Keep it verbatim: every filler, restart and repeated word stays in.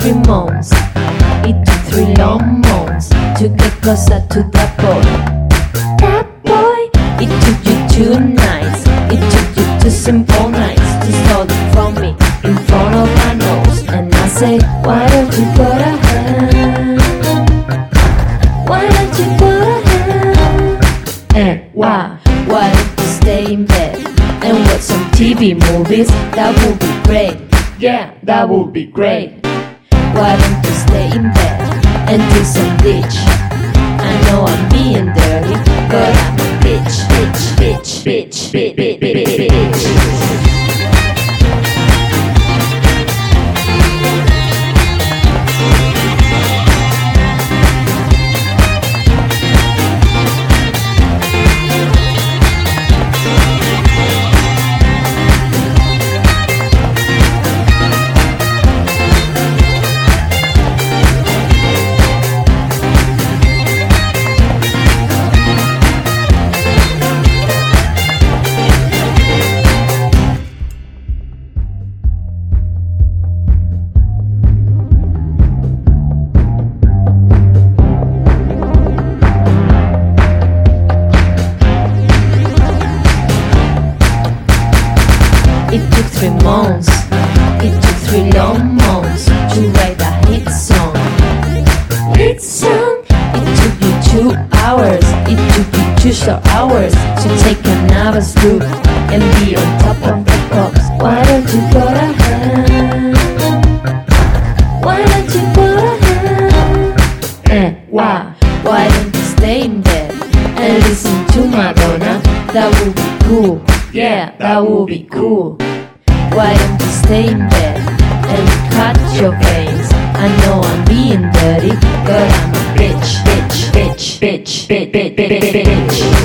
three months. It took three long months to get closer to that boy. That boy. It took you two nights. It took you two simple nights to stole it from me in front of my nose. And I say, why don't you go to hell? Why don't you go to hell? And why? Why don't you stay in bed and watch some T V movies? That would be great. Yeah, that would be great. Why don't you stay in bed and do some ditch? I know I'm being dirty, but I'm a bitch, bitch, bitch, bitch, bitch, bitch, bitch, bitch. It took three months, it took three long months to write a hit song. Hit song? It took you two hours, it took you two short hours to take another look and be on top of the pops. Why don't you go to hell? Why don't you go to hell? And why? Why don't you stay in bed and listen to Madonna? That would be cool. Yeah, that would be cool. Why don't you stay in bed and cut your veins? I know I'm being dirty, but I'm a bitch, bitch, bitch, bitch, bitch, bitch, bitch, bitch.